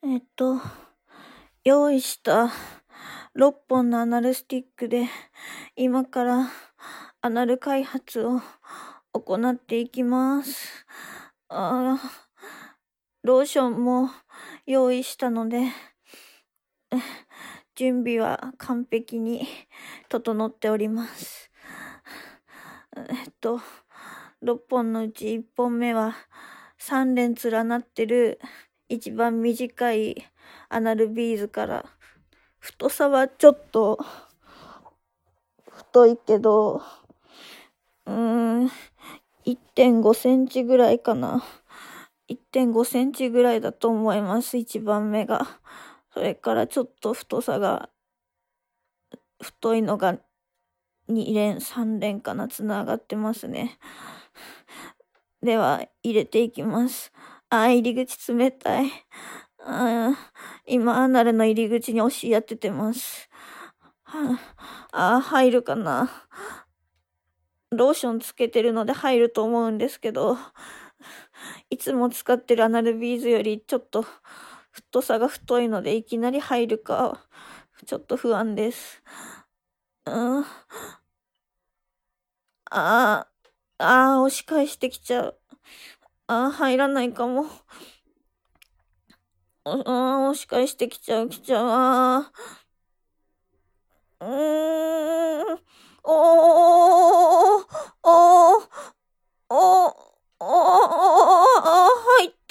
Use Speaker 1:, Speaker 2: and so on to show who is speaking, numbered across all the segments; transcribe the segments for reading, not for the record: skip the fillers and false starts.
Speaker 1: えっと、用意した6本のアナルスティックで、今からアナル開発を行っていきます。ローションも用意したので、準備は完璧に整っております。6本のうち1本目は3連連なってる一番短いアナルビーズから、太さはちょっと太いけど、1.5 センチぐらいかな。1.5 センチぐらいだと思います、1番目が。それからちょっと太さが、太いのが2連、3連かな、つながってますね。では、入れていきます。入り口冷たい。今、アナルの入り口に押し当ててます。入るかな。ローションつけてるので入ると思うんですけど、いつも使ってるアナルビーズよりちょっと太さが太いので、いきなり入るか、ちょっと不安です。押し返してきちゃう。入らないかも。押し返してきちゃう。入った。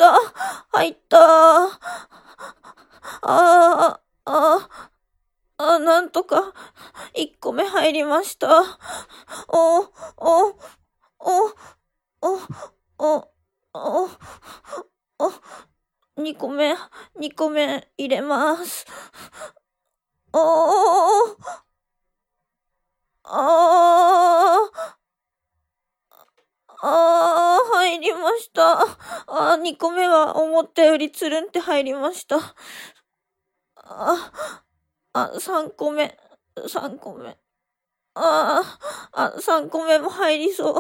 Speaker 1: なんとか1個目入りました。2個目入れます。入りました。2個目は思ったよりつるんって入りました。3個目。3個目も入りそう。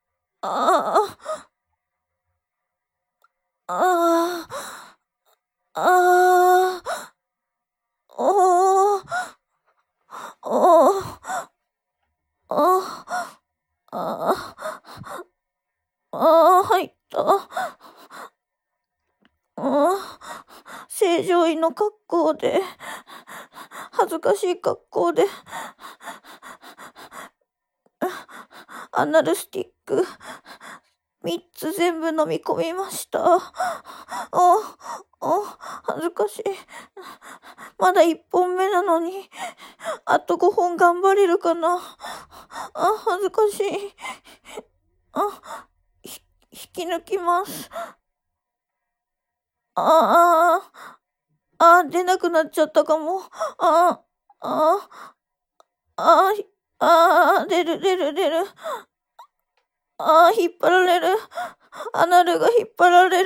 Speaker 1: 入った。正常位の格好で、恥ずかしい格好で、アナルスティック3つ全部飲み込みました。恥ずかしい。まだ1本目なのに、あと5本頑張れるかな。恥ずかしい。引き抜きます。出なくなっちゃったかも。出る。引っ張られる。アナルが引っ張られる。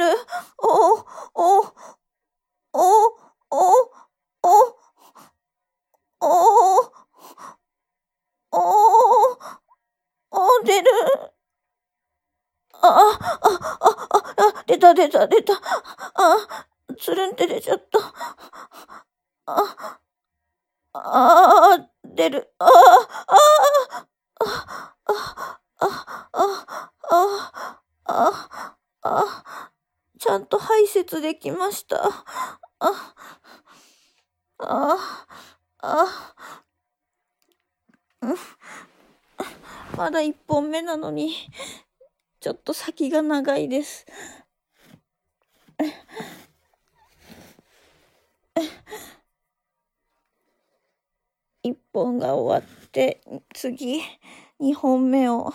Speaker 1: 出る。出た。つるんって出ちゃった。出る。ちゃんと排泄できました。まだ1本目なのに、ちょっと先が長いです。1本が終わって、次、2本目を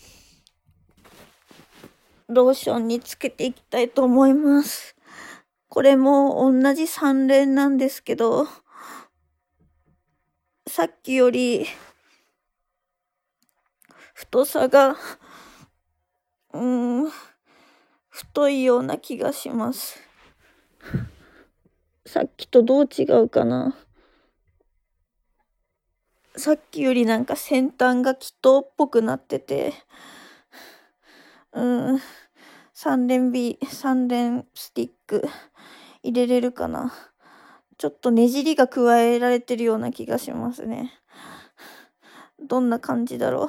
Speaker 1: ローションにつけていきたいと思います。これも同じ3連なんですけど、さっきより太さが太いような気がします。さっきとどう違うかな。さっきよりなんか先端が気筒っぽくなってて、3連スティック入れれるかな。ちょっとねじりが加えられてるような気がしますね。どんな感じだろう。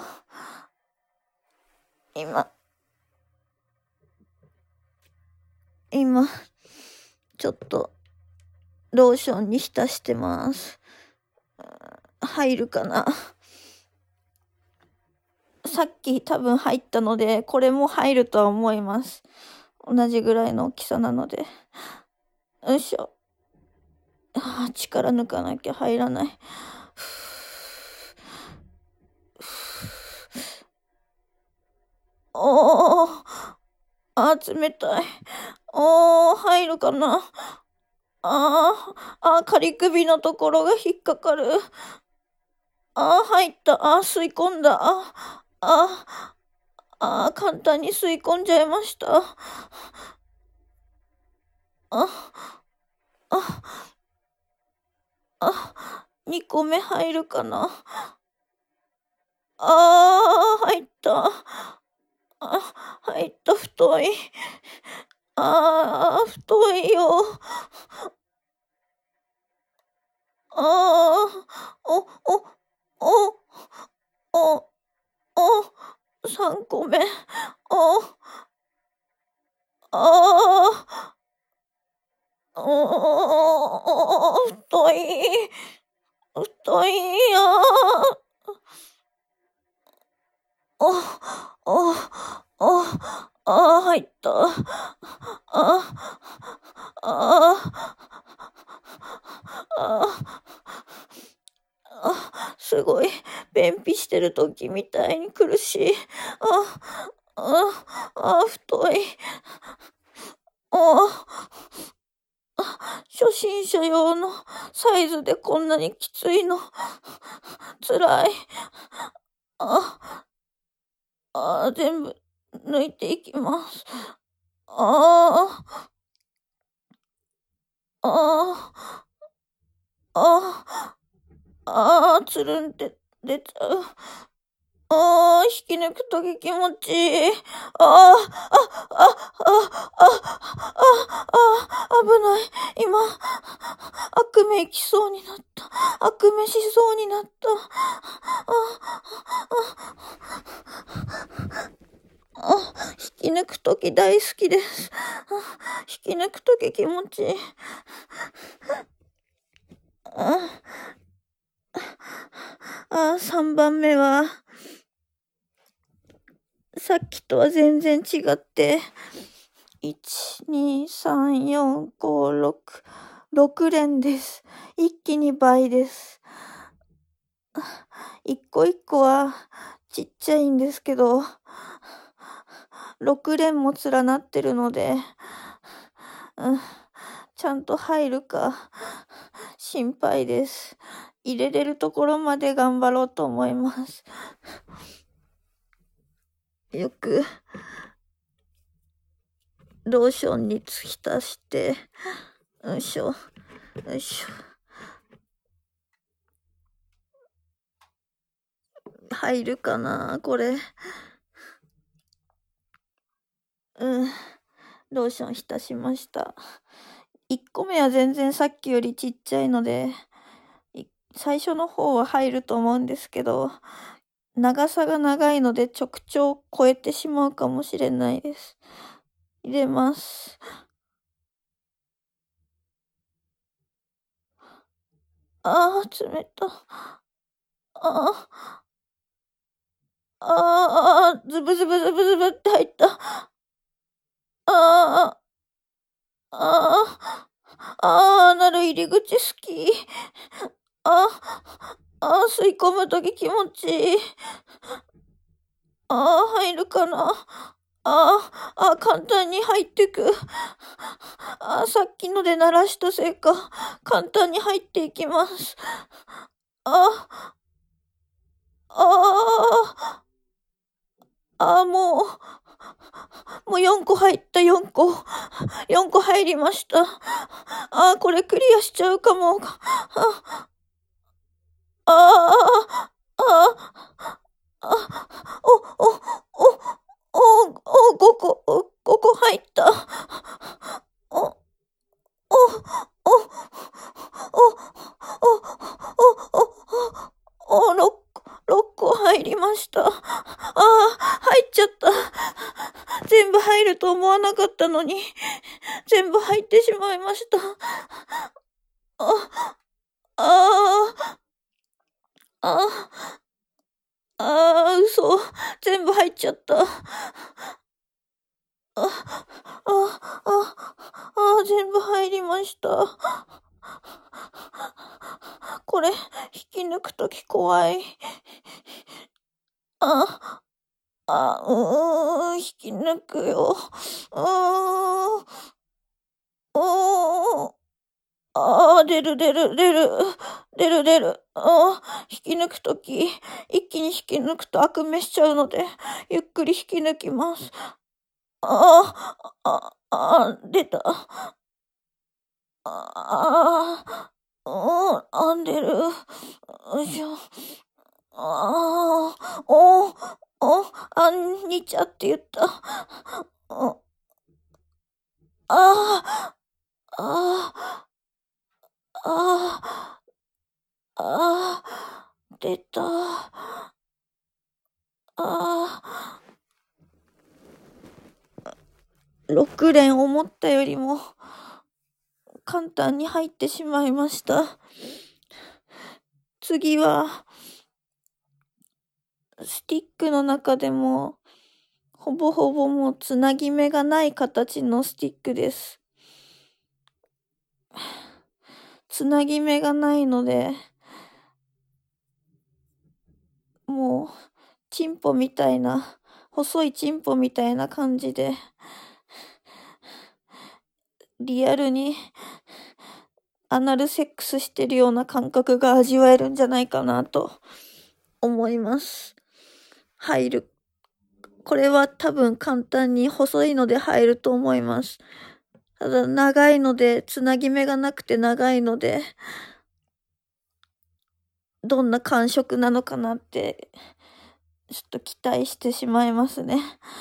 Speaker 1: 今、ちょっとローションに浸してます。入るかな。さっき多分入ったので、これも入るとは思います。同じぐらいの大きさなので。よいしょ。力抜かなきゃ入らない。おー。冷たい。入るかな。仮首のところが引っかかる。入った。吸い込んだ。簡単に吸い込んじゃいました。2個目入るかな。入った。入った、太い。太いよ。3個目。太い。太いよ。入った。すごい、便秘してる時みたいに苦しい。太い。初心者用のサイズでこんなにきついの。辛い。全部抜いていきます。つるんって出ちゃう。引き抜くとき気持ちいい。危ない。今、悪夢きそうになった。悪夢しそうになった。引き抜くとき大好きです。引き抜くとき気持ちいい。3番目は、さっきとは全然違って、1、2、3、4、5、6連です。一気に倍です。一個一個はちっちゃいんですけど、6連も連なってるので、ちゃんと入るか心配です。入れれるところまで頑張ろうと思います。よくローションに浸して、よいしょ、よいしょ。入るかな、これ。ローション浸しました。1個目は全然さっきよりちっちゃいので、最初の方は入ると思うんですけど、長さが長いので直腸を超えてしまうかもしれないです。入れます。冷た。ズブズブズブズブって入った。なる入り口好き。吸い込むとき気持ちいい。入るかな。簡単に入ってく。さっきので鳴らしたせいか、簡単に入っていきます。もう4個入った、4個。4個入りました。これクリアしちゃうかも。5個入った。 お、お、お、6個入りました。入っちゃった。全部入ると思わなかったのに、全部入ってしまいました。嘘。全部入っちゃった。全部入りました。これ、引き抜くとき怖い。引き抜くよ。出る。引き抜くとき、一気に引き抜くと悪目しちゃうので、ゆっくり引き抜きます。出た。出る。よいしょ。にちゃって言った。出た。6連思ったよりも簡単に入ってしまいました。次は、スティックの中でも、ほぼほぼもうつなぎ目がない形のスティックです。つなぎ目がないので、もう、チンポみたいな、細いチンポみたいな感じで、リアルにアナルセックスしてるような感覚が味わえるんじゃないかなと思います。入る。これは多分簡単に細いので入ると思います。ただ長いので、つなぎ目がなくて長いので、どんな感触なのかなって、ちょっと期待してしまいますね。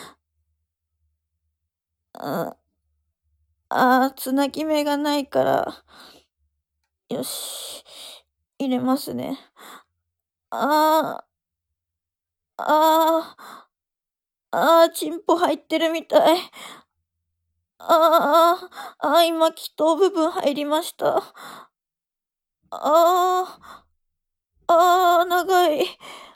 Speaker 1: つなぎ目がないから、よし、入れますね。チンポ入ってるみたい。今、気筒部分入りました。長い。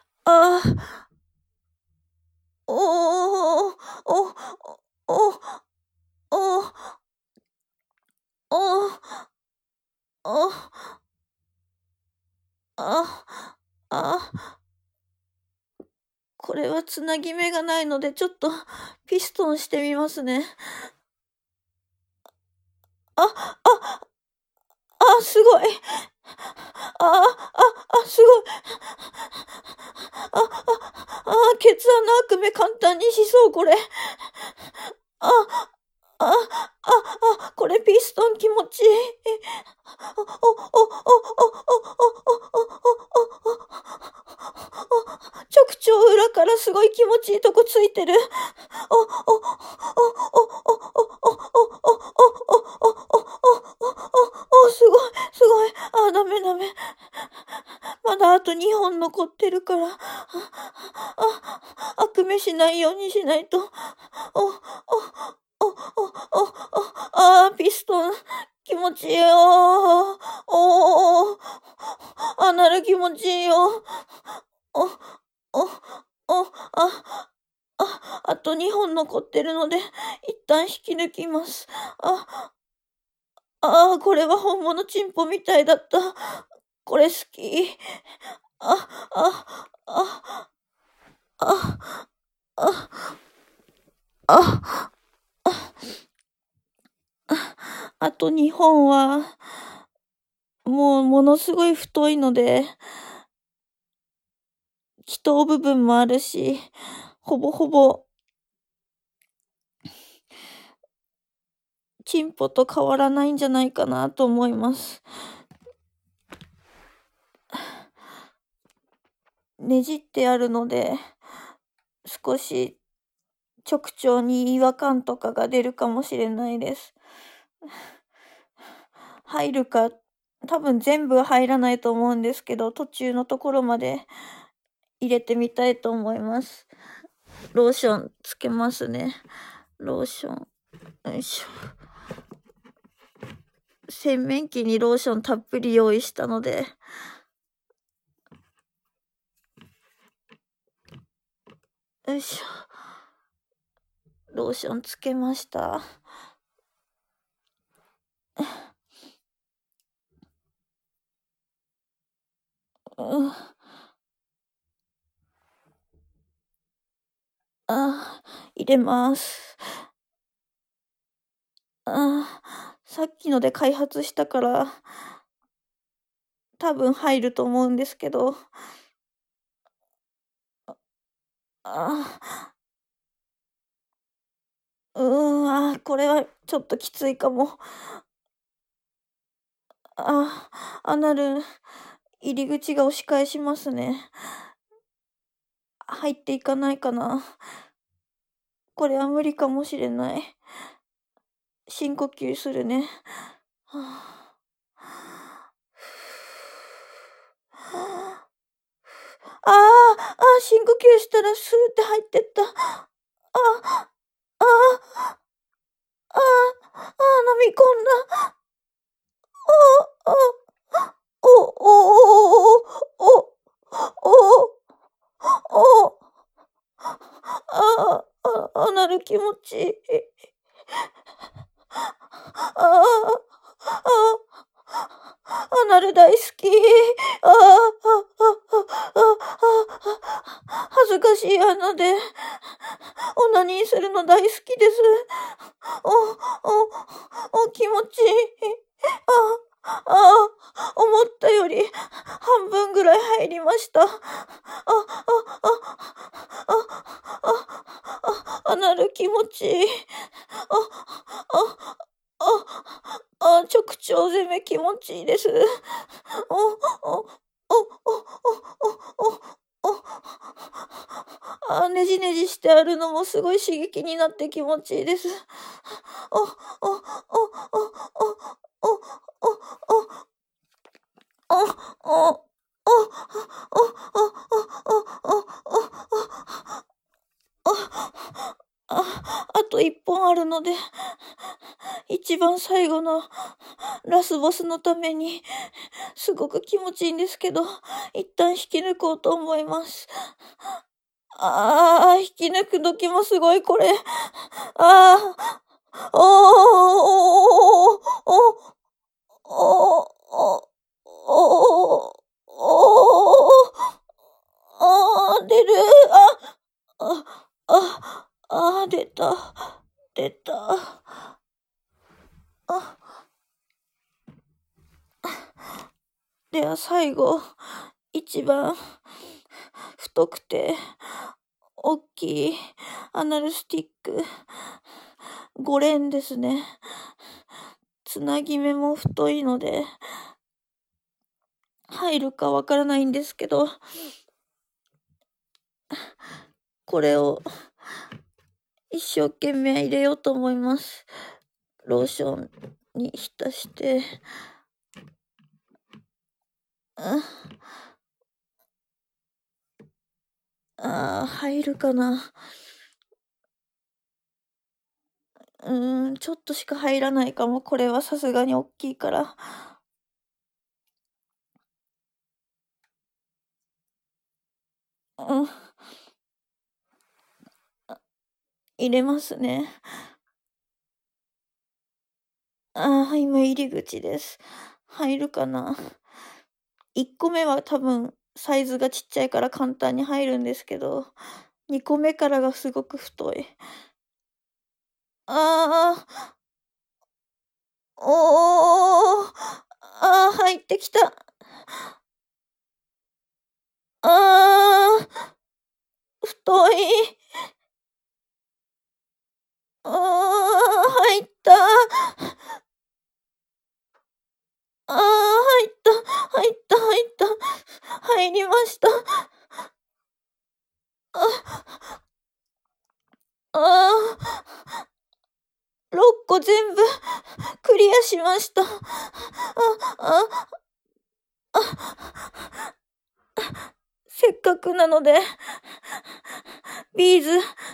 Speaker 1: これはつなぎ目がないので、ちょっとピストンしてみますね。すごい。すごい。ケツ穴開く目簡単にしそう、これ。これピストン気持ちいい。直腸裏からすごい気持ちいいとこついてる。すごい。ダメ。まだあと2本残ってるから。悪目しないようにしないと。ピストン、気持ちいいよ。アナル気持ちいいよ。あと2本残ってるので、一旦引き抜きます。これは本物チンポみたいだった。これ好き。あと2本は、もうものすごい太いので、気筒部分もあるし、ほぼほぼ、チンポと変わらないんじゃないかなと思います。ねじってあるので、少し直腸に違和感とかが出るかもしれないです。 入るか、多分全部は入らないと思うんですけど、途中のところまで入れてみたいと思います。ローションつけますね。ローション。よいしょ。洗面器にローションたっぷり用意したので、よいしょ。ローションつけました。入れます。さっきので開発したから、多分入ると思うんですけど。これはちょっときついかも。アナル、入り口が押し返しますね。入っていかないかな。これは無理かもしれない。深呼吸するね。深呼吸したらスーって入ってった。飲み込んだ。アナル気持ちいい。アナル大好き。恥ずかしい穴で、オナニーするの大好きです。気持ちいい。思ったより半分ぐらい入りました。アナル気持ちいい。直腸攻め気持ちいいです。ねじねじしてあるのもすごい刺激になって気持ちいいです。あと1本あるので、一番最後のラスボスのために、すごく気持ちいいんですけど、一旦引き抜こうと思います。引き抜く時もすごいこれ。出る。出た。出た。では最後、一番太くて大きいアナルスティック、5連ですね。つなぎ目も太いので、入るかわからないんですけど、これを一生懸命入れようと思います。ローションに浸して、入るかな。ちょっとしか入らないかも。これはさすがに大きいから。入れますね。今入り口です。入るかな。1個目は多分サイズがちっちゃいから簡単に入るんですけど、2個目からがすごく太い。入ってきた。太い。入った。入った。入りました。 6個全部クリアしました。せっかくなので、ビーズ、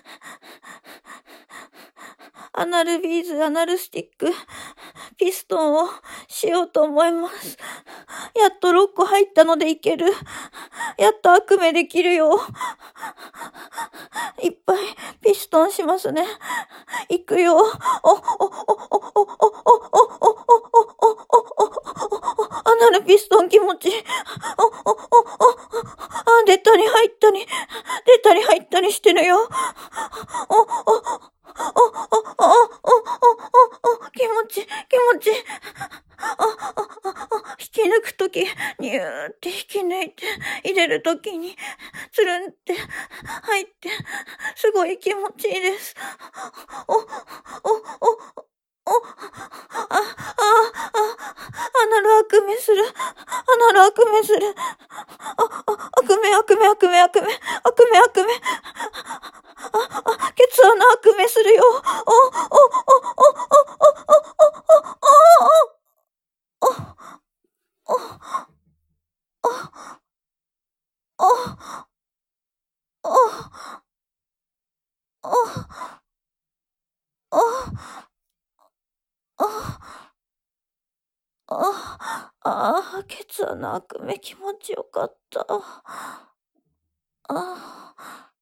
Speaker 1: アナルビーズ、アナルスティック、ピストンをしようと思います。やっと6個入ったのでいける。やっと悪夢できるよ。いっぱいピストンしますね。いくよ。アナルピストン気持ちいい。出たり入ったり、出たり入ったりしてるよ。気持ちいい、気持ちいい。引き抜くとき、ニューって引き抜いて、入れるときに、つるんって入って、すごい気持ちいいです。アナル悪夢する。アナル悪夢する。悪夢、悪夢、悪夢、悪夢、悪夢、悪夢。ケツ穴悪夢するよ。ケツ穴悪夢気持ちよかった。